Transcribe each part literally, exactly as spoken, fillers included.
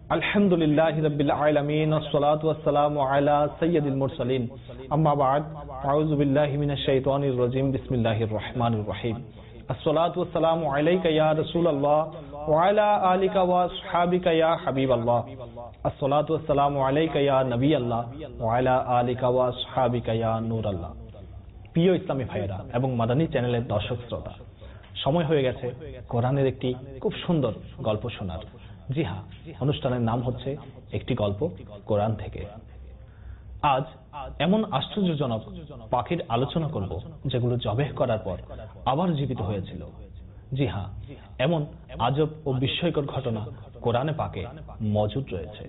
আলহামদুলিল্লাহি রাব্বিল আলামিন ওয়াসসালাতু ওয়াসসালামু আলা সাইয়্যিদিল মুরসালিন আম্মা বা'দ আউযু বিল্লাহি মিনাশ শাইতানির রাজীম বিসমিল্লাহির রহমানির রহিম আসসালাতু ওয়াসসালামু আলাইকা ইয়া রাসূলুল্লাহ ওয়া আলা আলিকা ওয়া আসহাবিকা ইয়া হাবিবাল্লাহ আসসালাতু ওয়াসসালামু আলাইকা ইয়া নবিয়াল্লাহ ওয়া আলা আলিকা ওয়া আসহাবিকা ইয়া নূরাল্লাহ। প্রিয় ইসলামী ভাইয়েরা এবং মাদানী চ্যানেলের দর্শক শ্রোতা, সময় হয়ে গেছে কোরআনের একটি খুব সুন্দর গল্প শোনার। জি হ্যাঁ, অনুষ্ঠানের নাম হচ্ছে একটি গল্প কোরআন থেকে। আজ এমন আশ্চর্যজনক পাখির আলোচনা করব যেগুলো জবেহ করার পর আবার জীবিত হয়েছিল। জি হ্যাঁ, এমন আজব ও বিস্ময়কর ঘটনা কোরআনে পাকে মজুদ রয়েছে।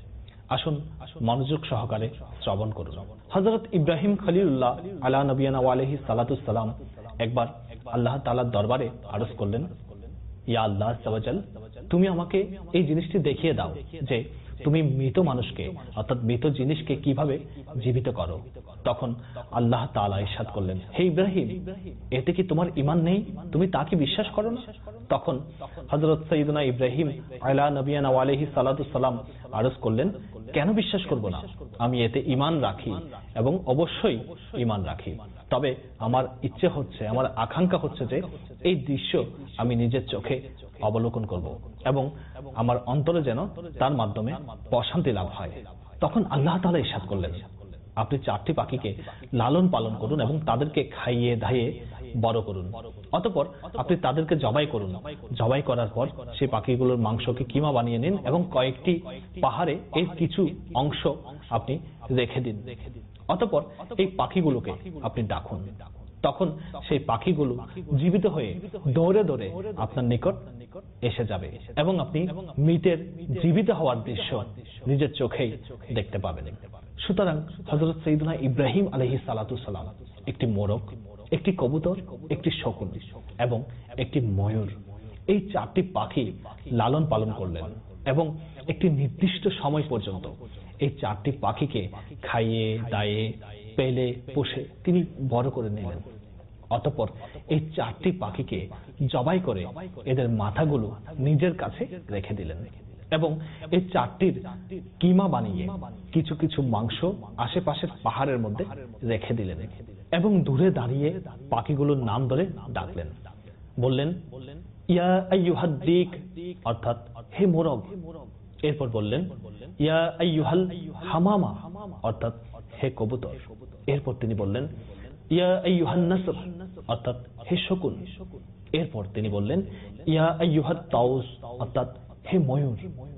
আসুন মনোযোগ সহকারে শ্রবণ করুন। হযরত ইব্রাহিম খলিলুল্লাহ আলা নবিয়ানা ওয়া আলাইহিস সালাতুস সালাম একবার আল্লাহ তাআলার দরবারে আরজ করলেন, ইয়া আল্লাহ আযওয়াজাল, তুমি আমাকে এই জিনিসটি দেখিয়ে দাও যে তুমি মৃত মানুষকে অর্থাৎ মৃত জিনিসকে কিভাবে জীবিত করো। তখন আল্লাহ তাআলা ইরশাদ করলেন, হে ইব্রাহিম, এতে কি তোমার ঈমান নেই? তুমি তাকে বিশ্বাস করো না? তখন হযরত সাইয়্যিদুনা ইব্রাহিম আলা নবিয়ানা ওয়া আলাইহিস সালাতুস সালাম আরজ করলেন, কেন বিশ্বাস করব না? আমি এতে ঈমান রাখি এবং অবশ্যই ঈমান রাখি। তবে আমার ইচ্ছে হচ্ছে, আমার আকাঙ্ক্ষা হচ্ছে যে এই দৃশ্য আমি নিজের চোখে অবলোকন করব এবং আমার অন্তরে যেন তার মাধ্যমে প্রশান্তি লাভ হয়। তখন আল্লাহ তাআলা ইরশাদ করলেন, আপনি চারটি পাখিকে লালন পালন করুন এবং তাদেরকে খাইয়ে ধাইয়ে বড় করুন। অতঃপর আপনি তাদেরকে জবাই করুন। জবাই করার পর সেই পাখিগুলোর মাংসকে কিমা বানিয়ে নিন এবং কয়েকটি পাহাড়ে এর কিছু অংশ আপনি রেখে দিন। অতঃপর এই পাখিগুলোকে আপনি ডাকুন। তখন সেই পাখিগুলো জীবিত হয়ে দৌড়ে দৌড়ে আপনার নিকট এসে যাবে এবং আপনি মৃতের জীবিত হওয়ার দৃশ্য নিজের চোখেই দেখতে পাবেন। সুতরাং হযরত সাইয়্যিদুনা ইব্রাহিম আলাইহিস সালাতু সালাম একটি মোরগ, একটি কবুতর, একটি শকুন এবং একটি ময়ূর, এই চারটি পাখি লালন পালন করলেন এবং একটি নির্দিষ্ট সময় পর্যন্ত এই চারটি পাখিকে খাইয়ে দায়ে পেলে পোষে তিনি বড় করে নিলেন। অতঃপর এই চারটি পাখিকে জবাই করে এদের মাথাগুলো নিজের কাছে রেখে দিলেন এবং এই চারটির কিমা বানিয়ে কিছু কিছু মাংস আশেপাশের পাহাড়ের মধ্যে রেখে দিলেন এবং দূরে দাঁড়িয়ে পাখিগুলোর নাম ধরে ডাকলেন। বললেন, ইয়া আইয়ুহাদ দিক, অর্থাৎ হে মোরগ। এরপর বললেন, ইয়া আইয়ুহাল হামামা, অর্থাৎ হে কবুতর। এরপর তিনি বললেন, ইয়া আইয়ুহান নাসর, অর্থাৎ হে শকুন। এরপর তিনি বললেন, ইয়া আইয়ুহাত তাউস, অর্থাৎ হে ময়ূর।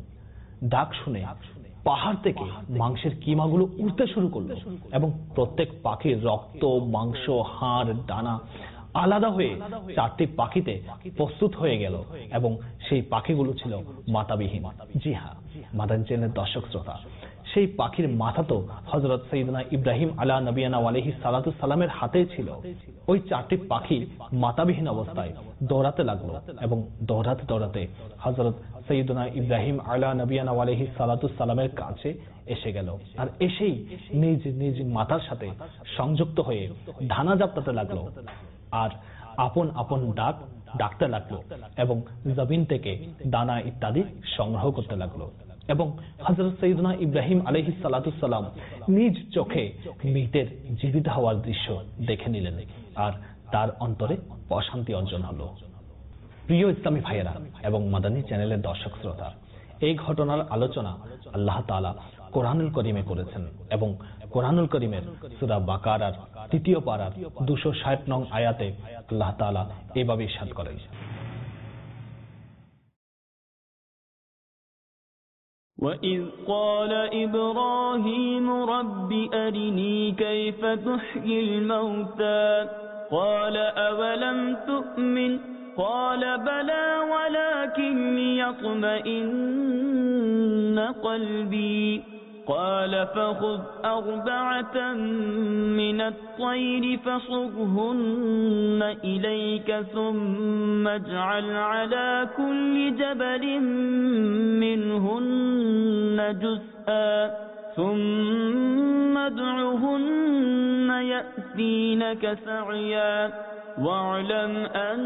ডাক শুনে পাহাড় থেকে মাংসের কিমাগুলো উঠতে শুরু করলো এবং প্রত্যেক পাখির রক্ত, মাংস, হাড়, ডানা আলাদা হয়ে চারটি পাখিতে প্রস্তুত হয়ে গেল এবং সেই পাখিগুলো ছিল মাথাবিহীন। জি হ্যাঁ, মাদানী চ্যানেলের দর্শক শ্রোতা, সেই পাখির মাথা তো হযরত সাইয়্যিদুনা ইব্রাহিম আলা নবিয়ানা ওয়া আলাইহিস সালাতু সালামের হাতেই ছিল। ওই চারটি পাখি মাথাবিহীন অবস্থায় দৌড়াতে লাগলো এবং দৌড়াতে দৌড়াতে হযরত সাইয়্যিদুনা ইব্রাহিম আলা নবিয়ানা ওয়া আলাইহিস সালাতু সালামের কাছে এসে গেল আর এসেই নিজ নিজ মাথার সাথে সংযুক্ত হয়ে ধানা জাপটাতে লাগলো আর আপন আপন ডাক ডাকতে লাগলো এবং জমিন থেকে দানা ইত্যাদি সংগ্রহ করতে লাগলো এবং হযরত সাইয়্যিদুনা ইব্রাহিম আলাইহিস সালাতু সালাম নিজ চোখে মৃতের জীবিত হওয়ার দৃশ্য দেখে নিলেন আর তার অন্তরে প্রশান্তি অর্জন হলো। প্রিয় ইসলামী ভাইয়েরা এবং মাদানী চ্যানেলের দর্শক শ্রোতা, এই ঘটনার আলোচনা আল্লাহ তাআলা কোরআনুল কারীমে করেছেন এবং কোরআনুল কারীমের সূরা বাকারার তৃতীয় পারার দুইশো ষাট নং আয়াতে আল্লাহ তাআলা এভাবে ইরশাদ করেন, وَإِذْ قَالَ إِبْرَاهِيمُ رَبِّ أَرِنِي كَيْفَ تُحْيِي الْمَوْتَى قَالَ أَوَلَمْ تُؤْمِنْ قَالَ بَلَى وَلَكِنْ لِيَطْمَئِنَّ قَلْبِي قَالَ فَخُذْ أَرْبَعَةً مِنَ الطَّيْرِ فَصُرْهُنَّ إِلَيْكَ ثُمَّ اجْعَلْ عَلَى كُلِّ جَبَلٍ مِّنْهُنَّ جُزْءًا ثُمَّ ادْعُهُنَّ يَأْتِينَكَ سَعْيًا وَاعْلَمْ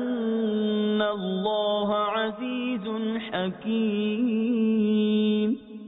أَنَّ اللَّهَ عَزِيزٌ حَكِيمٌ.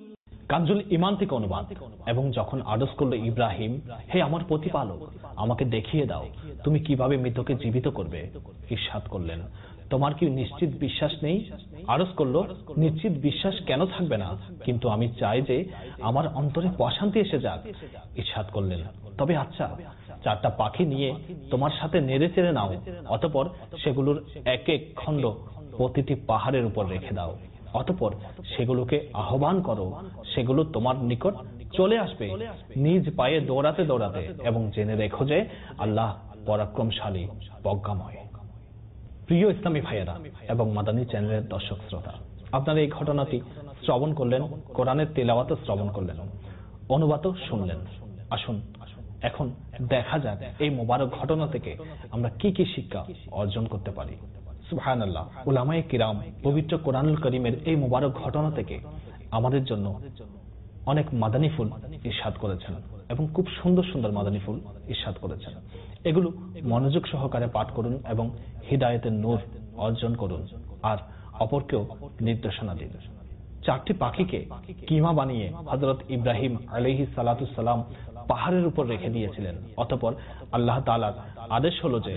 কানজুল ইমান থেকে অনুবাদ। এবং যখন আরজ করল ইব্রাহিম, হে আমার প্রতিপালক, আমাকে দেখিয়ে দাও তুমি কিভাবে মৃতকে জীবিত করবে। ইরশাদ করলেন, তোমার কি নিশ্চিত বিশ্বাস নেই? আরজ করল, নিশ্চিত বিশ্বাস কেন থাকবে না, কিন্তু আমি চাই যে আমার অন্তরে প্রশান্তি এসে যাক। ইরশাদ করলেন, তবে আচ্ছা, চারটা পাখি নিয়ে তোমার সাথে নেড়ে চেড়ে নাও, অতঃপর সেগুলোর এক এক খণ্ড প্রতিটি পাহাড়ের উপর রেখে দাও, অতঃপর সেগুলোকে আহ্বান করো, সেগুলো তোমার নিকট চলে আসবে নিজ পায়ে দৌড়াতে দৌড়াতে, এবং জেনে রেখো যে আল্লাহ পরাক্রমশালী, প্রজ্ঞাময়। প্রিয় ইসলামী ভাইয়েরা এবং মাদানী চ্যানেলের দর্শক শ্রোতা, আপনারা এই ঘটনাটি শ্রবণ করলেন, কোরআনের তেলাওয়াত শ্রবণ করলেন, অনুবাদও শুনলেন। আসুন এখন দেখা যাক এই মোবারক ঘটনা থেকে আমরা কি কি শিক্ষা অর্জন করতে পারি। সুবহানাল্লাহ, উলামায়ে কিরাম পবিত্র কোরআনুল কারীমের এই মোবারক ঘটনা থেকে আমাদের জন্য অনেক মাদানী ফুল ইরশাদ করেছেন এবং খুব সুন্দর সুন্দর মাদানী ফুল ইরশাদ করেছেন। এগুলো মনোযোগ সহকারে পাঠ করুন এবং হিদায়াতের নূর অর্জন করুন, আর অপরকেও নির্দেশনা দিন। চারটি পাখিকে কিমা বানিয়ে হযরত ইব্রাহিম আলাইহিস সালাতু সালাম পাহাড়ের উপর রেখে দিয়েছিলেন। অতঃপর আল্লাহ তাআলার আদেশ হলো যে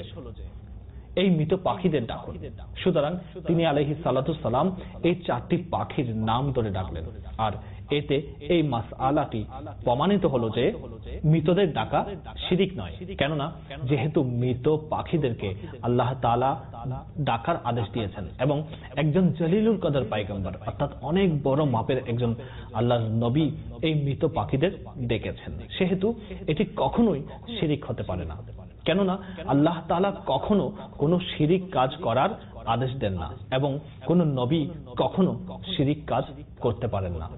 এই মৃত পাখিদের ডাকুন। সুতরাং তিনি আলাইহিস সালাতু সালাম এই চারটি পাখির নাম ধরে ডাকলেন, আর এতে এই মাসআলাটি প্রমাণিত হলো যে মৃতদের ডাকা শিরিক নয়, কেননা যেহেতু মৃত পাখিদেরকে আল্লাহ তাআলা ডাকার আদেশ দিয়েছেন এবং একজন জলিলুল কদর পয়গম্বর অর্থাৎ অনেক বড় মাপের একজন আল্লাহর নবী এই মৃত পাখিদের ডেকেছেন, সেহেতু এটি কখনোই শিরিক হতে পারে না। কেননা আল্লাহ তাআলা কখনো কোনো শিরিক কাজ করার আদেশ দেন না এবং কোন নবী কখনো শিরিক কাজ করতে পারেন না।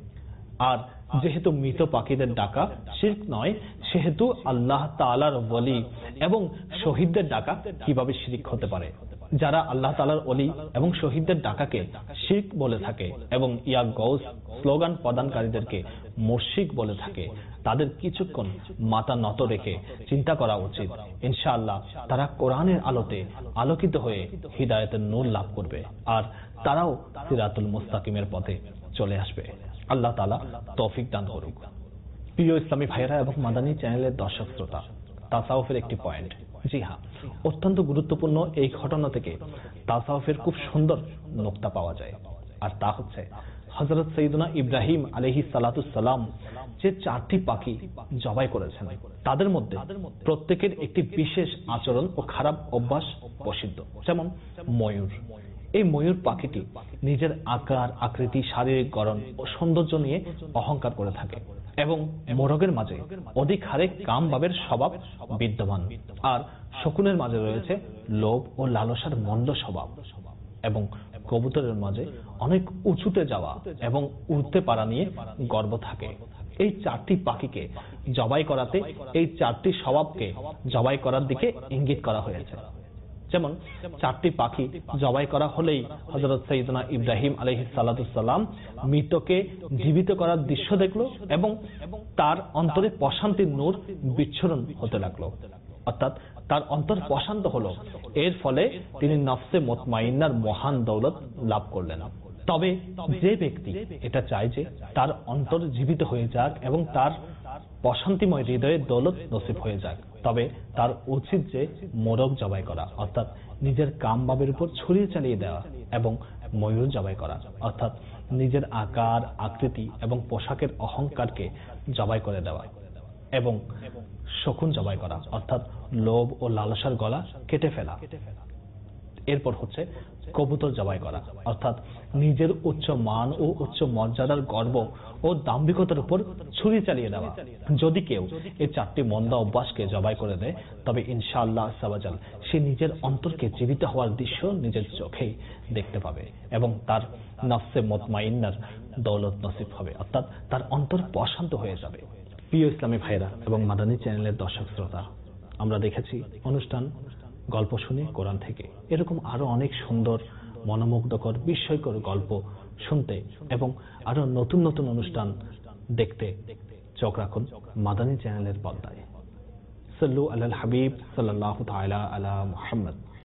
আর যেহেতু মৃত পাখিদের ডাকা শিরক নয়, সেহেতু আল্লাহ তাআলার ওলি এবং শহীদদের ডাকা কিভাবে শিরক হতে পারে? যারা আল্লাহ তাআলার ওলি এবং শহীদদের ডাকাকে শিরক বলে থাকে এবং ইয়া গৌস স্লোগান প্রদানকারীদেরকে মুশরিক বলে থাকে, তাদের কিছুক্ষণ মাথা নত রেখে চিন্তা করা উচিত। ইনশাআল্লাহ তারা কোরআনের আলোতে আলোকিত হয়ে হিদায়াতের নূর লাভ করবে, আর তারাও সিরাতুল মুস্তাকিমের পথে চলে আসবে। আল্লাহ তাআলা তৌফিক দান করুক। প্রিয় ইসলামী ভাইয়েরা এবং মাদানী চ্যানেলের দর্শক শ্রোতা, তাসাউফের একটি পয়েন্ট, জি হ্যাঁ, অত্যন্ত গুরুত্বপূর্ণ এই ঘটনা থেকে তাসাউফের খুব সুন্দর নোকতা পাওয়া যায়, আর তা হচ্ছে হযরত সাইয়্যিদুনা ইব্রাহিম আলাইহিস সালাতু সালাম যে চারটি পাখি জবাই করেছেন, তাদের মধ্যে প্রত্যেকের একটি বিশেষ আচরণ ও খারাপ অভ্যাস প্রসিদ্ধ। যেমন ময়ূর, এই ময়ূর পাখিটি নিজের আকার, আকৃতি, শারীরিক গঠন ও সৌন্দর্য নিয়ে অহংকার করে থাকে এবং মোরগের মাঝে অধিক হারে কামভাবের স্বভাব বিদ্যমান, আর শকুনের মাঝে রয়েছে লোভ ও লালসার মন্দ স্বভাব, এবং কবুতরের মাঝে অনেক উঁচুতে যাওয়া এবং উড়তে পারা নিয়ে গর্ব থাকে। এই চারটি পাখিকে জবাই করাতে এই চারটি স্বভাবকে জবাই করার দিকে ইঙ্গিত করা হয়েছে। যেমন চারটি পাখি জবাই করা হলেই হযরত সাইয়্যিদুনা ইব্রাহিম আলাইহিস সালাতু সালাম মৃতকে জীবিত করার দৃশ্য দেখলো এবং তার অন্তরে প্রশান্তির নূর বিচ্ছুরণ হতে লাগলো, অর্থাৎ তার অন্তর প্রশান্ত হলো। এর ফলে তিনি নফসে মুতমাইন্নার মহান দৌলত লাভ করলেন। তবে যে ব্যক্তি এটা চায় যে তার অন্তর জীবিত হয়ে যাক এবং তার প্রশান্তিময় হৃদয়ে দৌলত নসিব হয়ে যাক, তবে তার উচিত যে মোরগ জবাই করা, অর্থাৎ নিজের কামভাবের উপর ছড়িয়ে চালিয়ে দেওয়া, এবং ময়ূর জবাই করা, অর্থাৎ নিজের আকার, আকৃতি এবং পোশাকের অহংকারকে জবাই করে দেওয়া, এবং শকুন জবাই করা, অর্থাৎ লোভ ও লালসার গলা কেটে ফেলা। এরপর হচ্ছে কবুতর জবাই করা, অর্থাৎ নিজের উচ্চ মান ও উচ্চ মর্যাদার গর্ব ও দাম্ভিকতার উপর ছুরি চালিয়ে দেওয়া। যদি কেউ এই চারটি মন্দ অভ্যাসকে জবাই করে দেয়, তবে ইনশাআল্লাহ সাবাজাল সে নিজের অন্তরকে জীবিত হওয়ার দৃশ্য নিজের চোখেই দেখতে পাবে এবং তার নফসে মুতমাইন্নার দৌলত নসিব হবে, অর্থাৎ তার অন্তর প্রশান্ত হয়ে যাবে। প্রিয় ইসলামী ভাইরা এবং মাদানী চ্যানেলের দর্শক শ্রোতা, আমরা দেখেছি অনুষ্ঠান গল্প শুনে কোরআন থেকে, এরকম আরো অনেক সুন্দর মনোমুগ্ধকর বিস্ময়কর গল্প শুনতে এবং আরো নতুন নতুন অনুষ্ঠান দেখতে চোখ রাখুন মাদানী চ্যানেলের পর্দায়। সাল্লু আলাল হাবিব সাল্লাল্লাহু তাআলা আলা মুহাম্মদ।